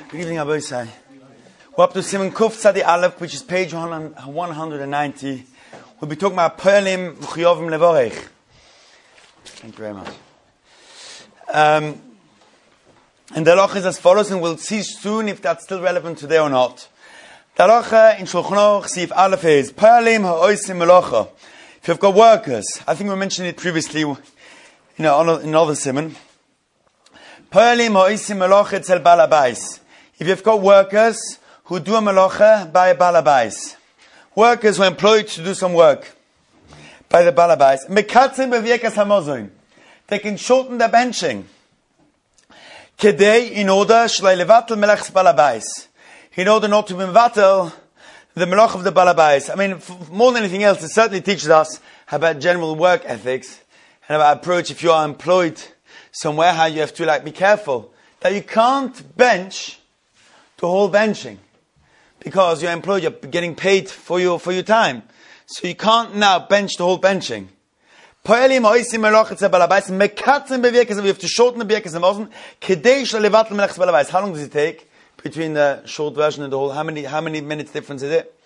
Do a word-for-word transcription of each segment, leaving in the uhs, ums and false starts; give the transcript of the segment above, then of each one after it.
Good evening, Abu Isai. We're up to Simon Kuf Tzadi Aleph, which is page one hundred ninety. We'll be talking about Poelim V'chiyovim Levorech. Thank you very much. Um, and the halacha is as follows, and we'll see soon if that's still relevant today or not. The halacha in Shulchan Aruch Sif Aleph is Poelim Ha'osim Melacha. If you've got workers, I think we mentioned it previously, you know, in another simon. Poelim Ha'osim Melacha Etzel Bal Habayis. If you've got workers who do a melacha by a Bal Habayis, workers who are employed to do some work by the Bal Habayis, mekatzim beviekas hamozon, they can shorten the benching. Kedei, in order shlei levatel melechs Bal Habayis, in order not to be mevatel the melach of the Bal Habayis. I mean, f- more than anything else, it certainly teaches us about general work ethics and about approach. If you are employed somewhere, how you have to like be careful that you can't bench the whole benching, because you're employed, you're getting paid for your for your time, so you can't now bench the whole benching. We have to shorten the birkas and mosen. How long does it take between the short version and the whole? How many how many minutes difference is it?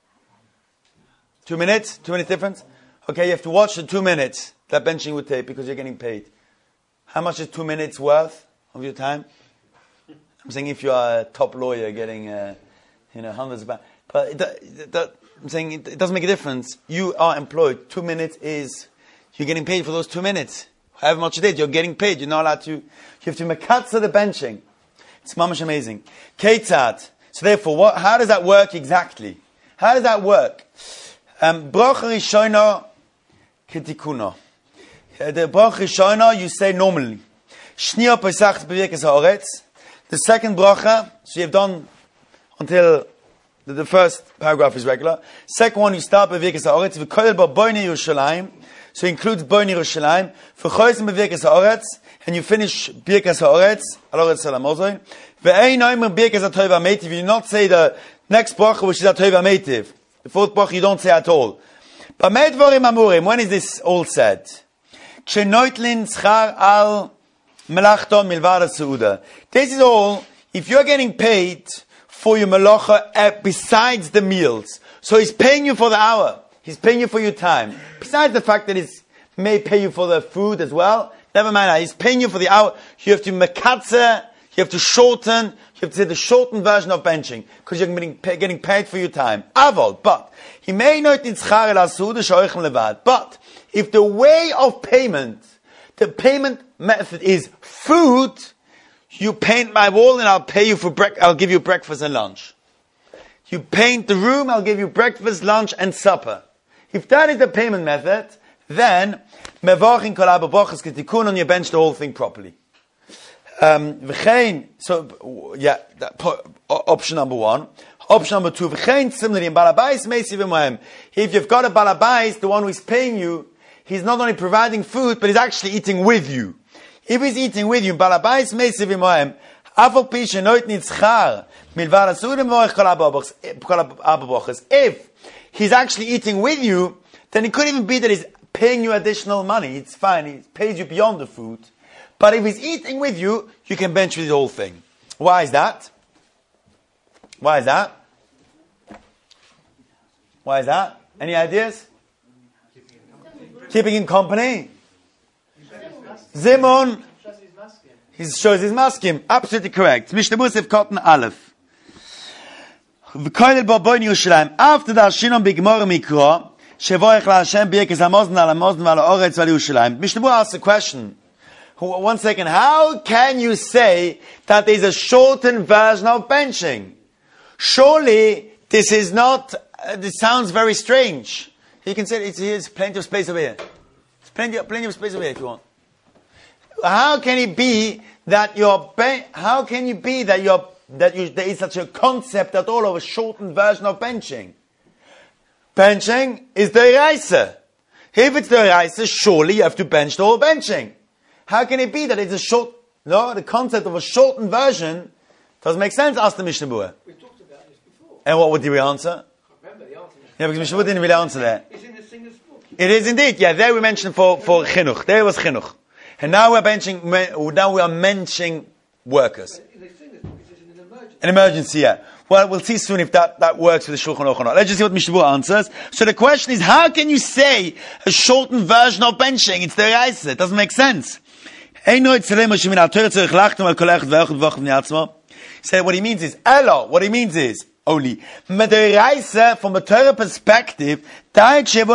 Two minutes? Two minutes difference? Okay, you have to watch the two minutes that benching would take because you're getting paid. How much is two minutes worth of your time? I'm saying if you are a top lawyer getting, uh, you know, hundreds of pounds. But it, it, that, I'm saying it, it doesn't make a difference. You are employed. Two minutes is, you're getting paid for those two minutes. However much it is, you're getting paid. You're not allowed to, you have to mekatza the benching. It's mamash amazing. Ketzad. So therefore, what, how does that work exactly? How does that work? Um, Bracha Rishona Ketikuna. The Bracha Rishona, you say normally. Shnia Pesach B'Virkas Ha'oretz. The second bracha, so you've done until the, the first paragraph is regular. Second one, you start by Birkas Ha'oretz. V'kolel ba Boinei Yerushalayim, so it includes Boinei Yerushalayim. V'choysim b'Birkas Ha'oretz, and you finish Birkas Ha'oretz, Al Oretz Al HaMozoin. V'ein noimer Birkas HaTov HaMeitiv. You do not say the next bracha, which is HaTov HaMeitiv. The fourth bracha you don't say at all. B'mei dvorim amurim, when is this all said? K'shenoitlin tzchar al Melachton milvada seuda. This is all if you're getting paid for your melacha uh, besides the meals. So he's paying you for the hour. He's paying you for your time. Besides the fact that he may pay you for the food as well. Never mind that. He's paying you for the hour. You have to mekatze, you have to shorten, you have to say the shortened version of benching. Because you're getting, pay, getting paid for your time. Avol, but he may not in tzchar el seuda shoichem levad. But if the way of payment, the payment method is food, you paint my wall and I'll pay you for brec- I'll give you breakfast and lunch. You paint the room, I'll give you breakfast, lunch and supper. If that is the payment method, then mevachin kol haba brachos ketikun, on you bench the whole thing properly. Um, v'chein, so yeah, that, option number one. Option number two, v'chein similarly in Bal Habayis meisiv imohem. If you've got a Bal Habayis, the one who is paying you, he's not only providing food, but he's actually eating with you. If he's eating with you, Bal Habayis meisiv imohem, afal pi shenoit nitzchar milvar asurim v'oich kol haba brachos. If he's actually eating with you, then it could even be that he's paying you additional money. It's fine, he pays you beyond the food. But if he's eating with you, you can bench with the whole thing. Why is that? Why is that? Why is that? Any ideas? Keeping in company. Zimon. He shows his maskim. Absolutely correct. Mishnah Musaf Cotton Aleph. After that, Shinon Bigmor Mikro. Shevoich La Hashem Birkas HaMozen Al HaMozen Al HaOretz Al Yerushalayim. Mishnah Musaf asks a question. One second. How can you say that there's a shortened version of benching? Surely this is not. Uh, this sounds very strange. You can say it's, there's plenty of space over here. There's plenty, plenty of space over here if you want. How can it be that you're, ben- how can you be that you're, that you, there is such a concept at all of a shortened version of benching? Benching is the Reise. If it's the Reise, surely you have to bench the whole benching. How can it be that it's a short, no, the concept of a shortened version doesn't make sense, ask the Mishnah Berurah. We talked about this before. And what did we answer? I remember the answer. Yeah, because Mishnah Berurah didn't really answer that. It's in the Singer's book. It is indeed, yeah, there we mentioned for, for chinuch. There was chinuch. And now we're benching, now we are mentioning workers. In the Singer's book, it says in the emergency. An emergency, yeah. Well, we'll see soon if that, that works with the Shulchan Aruch or not. Let's just see what Mishnah Berurah answers. So the question is, how can you say a shortened version of benching? It's the Reise. It doesn't make sense. Say what he means is, Elo, what he means is, only, mit der Reise from a Torah perspective, he said,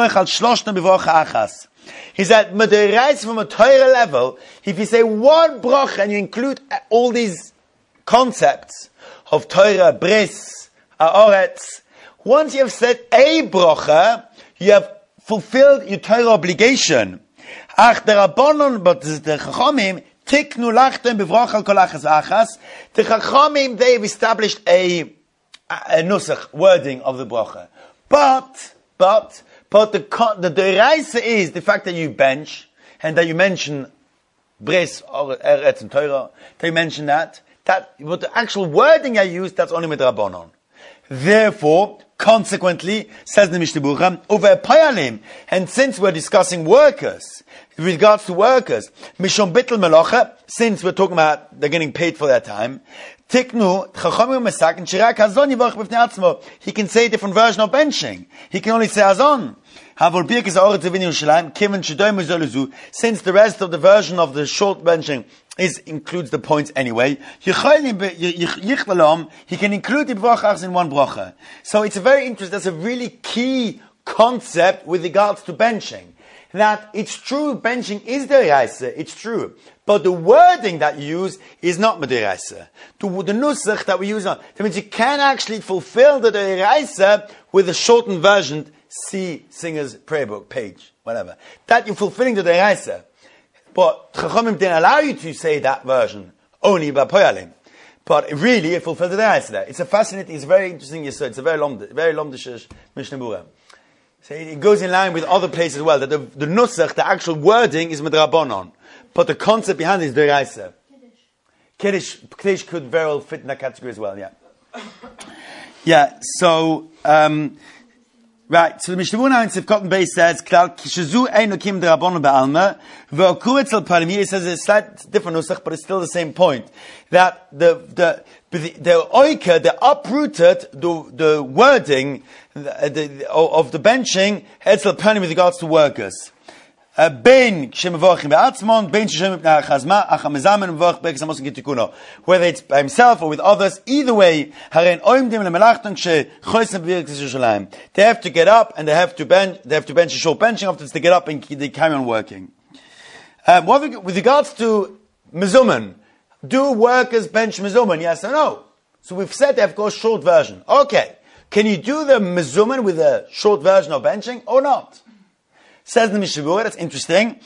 mit der Reise from a Torah level, if you say one bracha and you include all these concepts of Torah, Bris, Haaretz, once you have said a bracha, you have fulfilled your Torah obligation. Ach, der Rabbanon, but the Chachamim, tiknu lachtem bevroch al kol achas achas. The Chachamim, they've established a, a nusach, wording of the bracha. But, but, but the, the deraisa is the fact that you bench, and that you mention Bris, or Eretz and Torah, they mention that, that, but the actual wording I use, that's only with Rabbanon. Therefore, consequently, says the Mishnah Berurah, over payalim, and since we're discussing workers, with regards to workers, mishom bittel melacha, since we're talking about they're getting paid for their time, tiknu chachamim mesakin shirak hazon yivarach b'fnei atzmo. He can say a different version of benching. He can only say hazon. Havol birkes haaretz v'in Yerushalayim kiven shedoi mezoluzu. Since the rest of the version of the short benching is includes the points anyway, he can include the brachas in one bracha. So it's a very interesting. That's a really key concept with regards to benching. That it's true, benching is deraisa, it's true. But the wording that you use is not deraisa. The, the nusach that we use on, that means you can actually fulfill the deraisa with a shortened version, see Singer's prayer book, page, whatever. That you're fulfilling the deraisa. But Chachamim didn't allow you to say that version, only by poyalim. But really, it fulfilled the deraisa there. It's a fascinating, it's a very interesting yesod. It's a very long, very long Mishnah Berurah. So it goes in line with other places as well, that the, the nusach, the actual wording is midrabanon, but the concept behind it is deraisa. Kiddush. Kiddush could very well fit in that category as well, yeah. Yeah, so, um, right, so the Mishnah Berurah now in Sivkot and Beis says, Klal, kishazu ein okim derabanon ba'alma, v'okuretz al parim, he says it's a slight different nusach, but it's still the same point, that the, the, the, the oika, the uprooted, the, the wording, The, the, of the benching, etzel panim with regards to workers. Ben shemavochim be'atzmon, ben shemavochim be'achazma, achamezamen mevoch be'eksamosin kitikuno. Whether it's by himself or with others, either way, haren oimdim lemelachton shechoisem b'virkis Yerushalayim. They have to get up and they have to bench. They have to bench a short benching. Afterwards, they get up and they carry on working. Um, what with regards to mezuman, do workers bench mezuman? Yes or no? So we've said they have got a short version. Okay. Can you do the mezuman with a short version of benching or not? Says the Mishnah Berurah, that's interesting.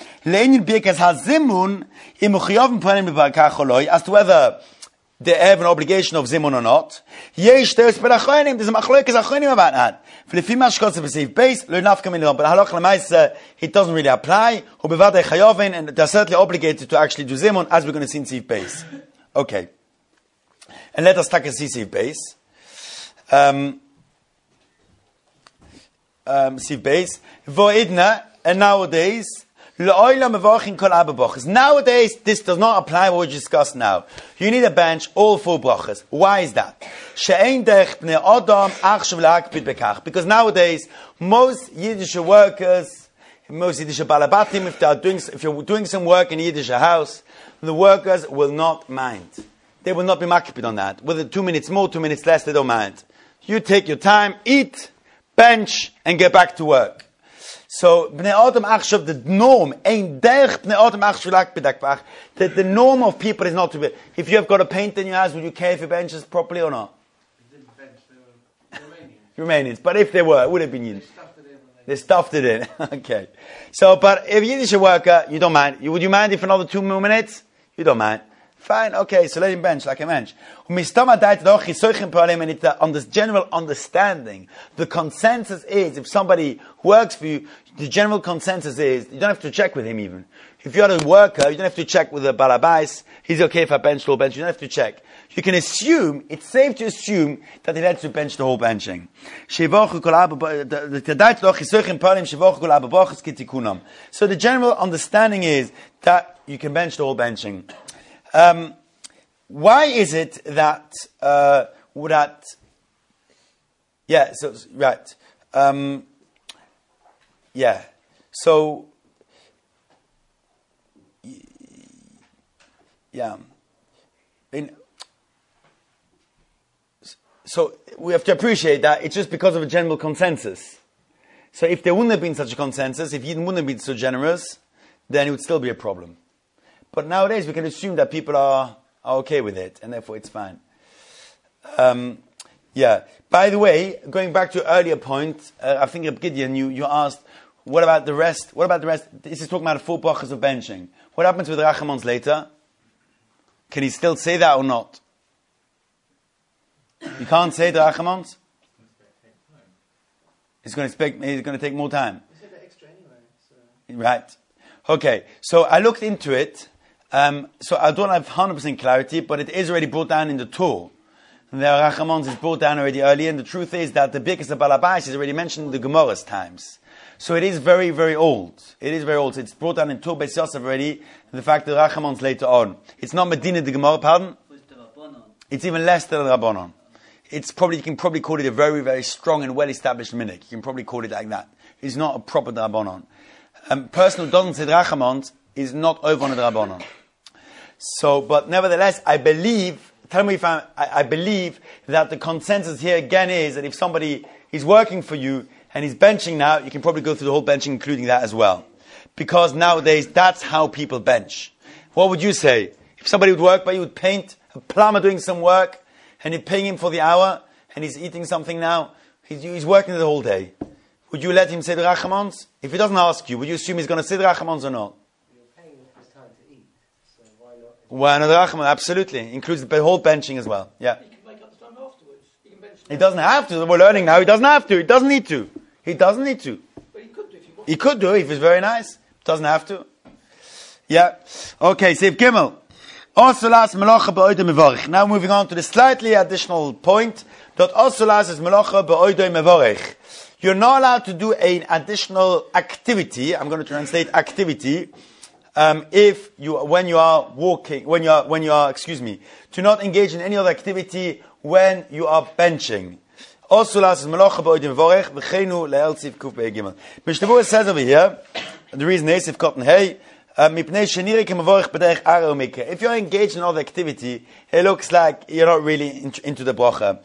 As to whether they have an obligation of zimun or not. There's a machlokes achronim about that. But halach l'maisa, it doesn't really apply. And they're certainly obligated to actually do zimun, as we're going to see in Siv Beis. Okay. And let us take a see Siv Beis. Um, Um, Siv Beis, Voidna, and nowadays, nowadays, this does not apply what we discussed now. You need a bench, all four brachas. Why is that? Because nowadays, most Yiddish workers, most Yiddish balabatim, if they are doing, if you're doing some work in a Yiddish house, the workers will not mind. They will not be makpid on that. Whether two minutes more, two minutes less, they don't mind. You take your time, eat, bench, and get back to work. So, Bnei Adam Achshav, the norm, ein derch Bnei Adam Achshav b'dakbach, that the norm of people is not to be, if you have got a paint in your house, would you care if your bench is properly or not? They didn't bench, they were Romanians. Romanians. But if they were, it would have been you. They stuffed it in. They stuffed it in. Okay. So, but if you're Yiddish worker, you don't mind. Would you mind if another two more minutes? You don't mind. Fine, okay, so let him bench like a mensch. And it's on this general understanding. The consensus is, if somebody works for you, the general consensus is, you don't have to check with him even. If you're a worker, you don't have to check with the balabais. He's okay if I bench the whole bench. You don't have to check. You can assume, it's safe to assume that he lets you bench the whole benching. So the general understanding is that you can bench the whole benching. Um, why is it that uh, that yeah? So right, um, yeah. So yeah, in, so we have to appreciate that it's just because of a general consensus. So if there wouldn't have been such a consensus, if Yidden wouldn't have been so generous, then it would still be a problem. But nowadays we can assume that people are, are okay with it, and therefore it's fine. Um, yeah. By the way, going back to an earlier point, uh, I think Gideon, you, you asked, what about the rest? What about the rest? This is talking about the four brachas of benching. What happens with the Rachamons later? Can he still say that or not? You can't say the Rachamons? It's going to take, it's going to take more time. We said that extra anyway. So. Right. Okay. So I looked into it. Um, so I don't have one hundred percent clarity, but it is already brought down in the Torah. The Rachamons is brought down already earlier, and the truth is that the Birkas of Balabais is already mentioned in the Gemara's times. So it is very, very old. It is very old. So it's brought down in Torah Beis Yosef already, and the fact that Rachamons later on. It's not Medina the Gemara, pardon? It's even less than the Rabbanon. It's probably, you can probably call it a very, very strong and well-established minhag. You can probably call it like that. It's not a proper Rabbanon. A person who doesn't say Rachamons is not over on the Rabbanon. So, but nevertheless, I believe, tell me if I'm, I, I believe that the consensus here again is that if somebody is working for you and he's benching now, you can probably go through the whole benching, including that as well. Because nowadays, that's how people bench. What would you say? If somebody would work by you, would paint, a plumber doing some work, and you're paying him for the hour, and he's eating something now, he's, he's working the whole day. Would you let him say the Rachamons? If he doesn't ask you, would you assume he's going to say the Rachamons or not? You're paying him for his time to eat, so why not? Why not the Rachamons? Absolutely. Includes the whole benching as well. Yeah. He can make up the time afterwards. He can bench. He doesn't have to. We're learning now. He doesn't have to. He doesn't need to. He doesn't need to. But he could do if he wanted. He could do if it's very nice. Doesn't have to. Yeah. Okay, Seif Gimel. Osulas melacha be'oidei mevorich. Now moving on to the slightly additional point that osulas is melacha be'oidei mevorich. You're not allowed to do an additional activity. I'm going to translate activity. Um, if you, when you are walking, when you are, when you are, excuse me, to not engage in any other activity when you are benching. Osulas is melacha be'oidei mevorich. V'cheinu le'el tzif kuf be'egimel. Mishnah says over here, the reason is if cotton hey. If you're engaged in all the activity, it looks like you're not really in, into the bracha.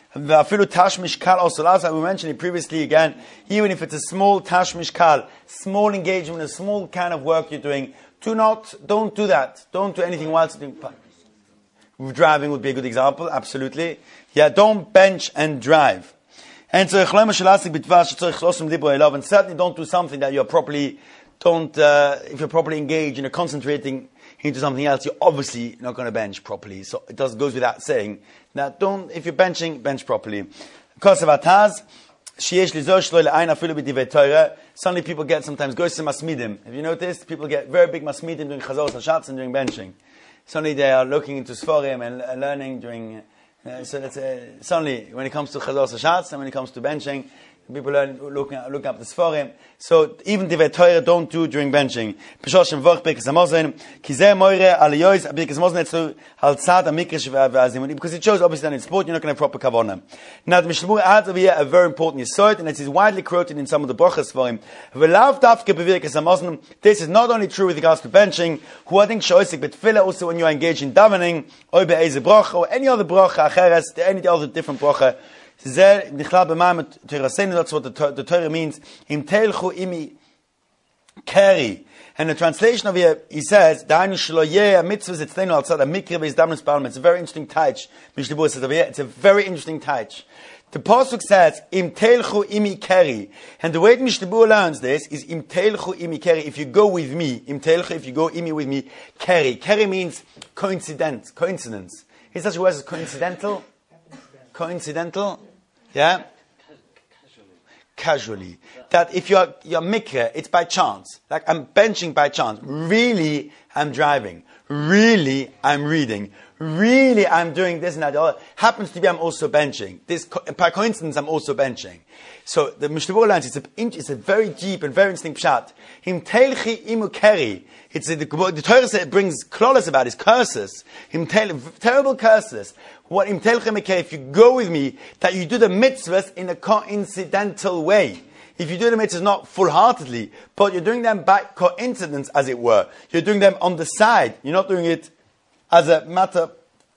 We mentioned it previously again, even if it's a small tash mishkal, small engagement, a small kind of work you're doing, do not, don't do that. Don't do anything whilst doing. Driving would be a good example, absolutely. Yeah, don't bench and drive. And so, and certainly don't do something that you're properly Don't, uh, if you're properly engaged and you're concentrating into something else, you're obviously not going to bench properly. So it does goes without saying that don't, if you're benching, bench properly. Suddenly people get sometimes goes to masmidim. Have you noticed? People get very big masmidim during chazos hashatz and during benching. Suddenly they are looking into sforim and uh, learning during, uh, so that's, uh, suddenly when it comes to chazos hashatz and when it comes to benching, people learn, look, look up the Sforim. So even Divrei Torah don't do during benching. Because it shows obviously that in sport you're not going to have proper kavanah. Now the Mishnah adds over here a very important yesod, and it is widely quoted in some of the brachas Sforim. This is not only true with regards to benching, who I think shoisik betfila also when you are engaged in davening, or be'eze bracha, or any other bracha acheres, any other different bracha. That's what the, the Torah means. Im telchu imi carry. And the translation of here, he says, it's a very interesting touch. It's a very interesting touch. The pasuk says, Im telchu imi carry. And the way Mishnah learns this is, Im telchu imi carry. If you go with me, Im telchu, if you go imi with me, carry. Carry means coincidence. Coincidence. Is such a word as coincidental? Coincidental? Yeah? Casually. Casually. That if you're, you're mikra, it's by chance. Like I'm benching by chance. Really, I'm driving. really I'm reading. Really I'm doing this and that. Oh, happens to be I'm also benching. This, by coincidence, I'm also benching. So the Mishnah Berurah learns it's a, it's a very deep and very interesting pshat. Him telchi imu keri. It's a, the, the Torah says it brings klolos about his curses. Him tel, terrible curses. What him telchi imu keri, if you go with me, that you do the mitzvahs in a coincidental way. If you do the mitzvahs not full-heartedly, but you're doing them by coincidence, as it were. You're doing them on the side. You're not doing it as a matter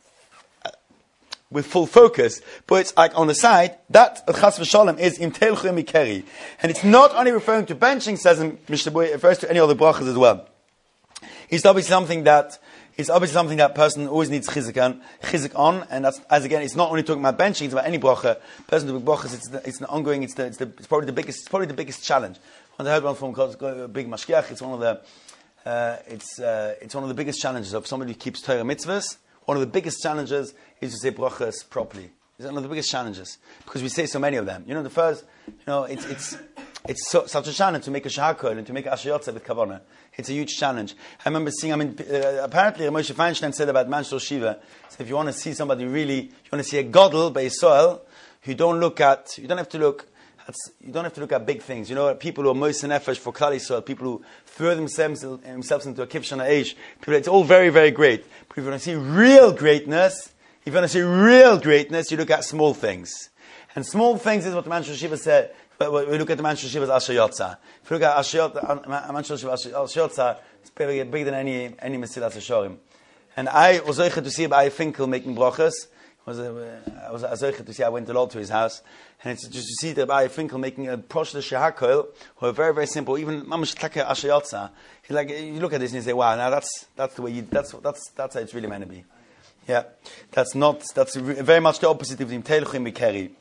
with full focus, but it's like on the side. That chas v'shalom is im telchu mikeri, and it's not only referring to benching. Says in Mishnah Berurah, it refers to any other brachas as well. It's obviously something that it's obviously something that person always needs chizik on, chizik on, and that's as again, it's not only talking about benching; it's about any bracha. Person doing brachas, it's the, it's an ongoing. It's the, it's the it's probably the biggest. It's probably the biggest challenge. When I heard one from called Big Mashgiach, it's one of the uh, it's uh, it's one of the biggest challenges of somebody who keeps Torah mitzvahs. One of the biggest challenges is to say brachas properly. It's one of the biggest challenges because we say so many of them. You know, the first, you know, it's it's it's so, such a challenge to make a shahakol and to make a ashayotza with kavanah. It's a huge challenge. I remember seeing. I mean, uh, apparently, Moshe Feinstein said about Manshul Shiva. So if you want to see somebody really, you want to see a gadol by Yisrael, you don't look at. You don't have to look. At, you don't have to look at big things. You know, people who are Moshe Nefesh for Klal Yisrael, people who throw themselves, themselves into a kivshana age. People, it's all very, very great. But if you want to see real greatness, if you want to see real greatness, you look at small things. And small things is what the Manshul Shiva said. But we look at the Manshul Shiva's Asher Yotza. If you look at Asher Yotza, Manshul Shiva's Asher Yotza, it's bigger, bigger than any any Mesilas Yesharim. And I was zeicher to see Abaya Finkel making brachas. I was I was zeicher to see. I went a lot to his house, and it's just to see the Abaya Finkel making a prosh the shehakel, who are very very simple. Even Mamash Taka Asher Yotza. He like you look at this and you say, wow, now that's that's the way you that's that's that's how it's really meant to be. Yeah, that's not that's very much the opposite of the Telchim Mikeri.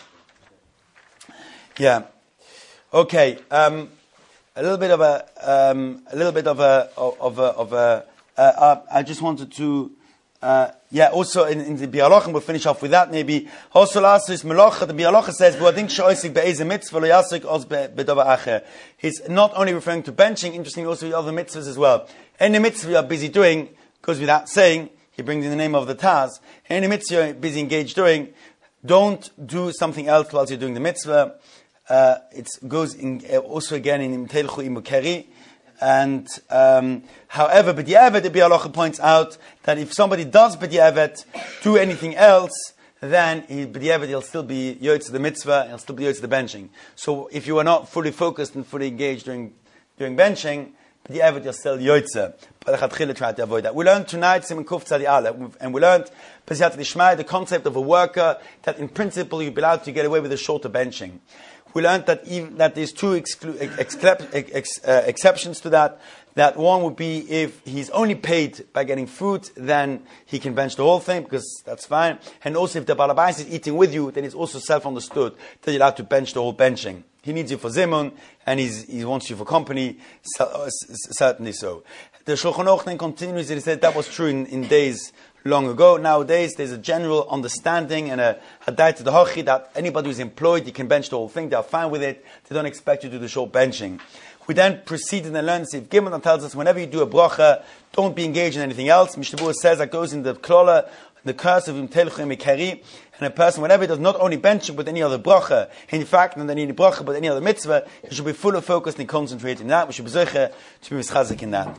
Yeah. Okay, um, a little bit of a, um, a little bit of a, of a, of a. Uh, uh, I just wanted to, uh, yeah. Also in, in the Bialochim, we'll finish off with that maybe. Also, last is Melocha. The Bialocha says, "V'adink she'oisik be'ezeh mitzvah lo yasik oz be'dava acher." He's not only referring to benching, interestingly also other mitzvahs as well. Any mitzvah you are busy doing, goes without saying. He brings in the name of the Taz. Any mitzvah you're busy engaged doing, don't do something else whilst you're doing the mitzvah. Uh, it goes in, uh, also again in Telchu Imukeri. And, um, however, B'di'evet, the Bialocha points out that if somebody does B'di'evet, do anything else, then he, B'di'evet, he'll still be Yotze the mitzvah, he'll still be Yotze the benching. So if you are not fully focused and fully engaged during, during benching, B'di'evet, you're still Yotze. But Lechatchila try to avoid that. We learned tonight, Siman Kuf Tzadi Aleph, and we learned, B'siyat Lishmai, the concept of a worker, that in principle you'll be allowed to get away with a shorter benching. We learned that even, that there's two exclu- ex- ex- uh, exceptions to that. That one would be if he's only paid by getting food, then he can bench the whole thing, because that's fine. And also if the balabais is eating with you, then it's also self-understood that you're allowed to bench the whole benching. He needs you for zimun, and he's, he wants you for company, so, certainly so. The Shulchan Aruch then continues, and he said that was true in, in days long ago. Nowadays, there's a general understanding and a hadai to the hochi that anybody who's employed, you can bench the whole thing. They are fine with it. They don't expect you to do the short benching. We then proceed and learn. Sif Gimel tells us whenever you do a bracha, don't be engaged in anything else. Mishnah Berurah says that goes in the klola, the curse of Imtelchu Mikari, and a person whenever he does not only benching but any other bracha, in fact, not any bracha but any other mitzvah, he should be full of focus and concentrating on that. We should be zeicher to be mischazik in that.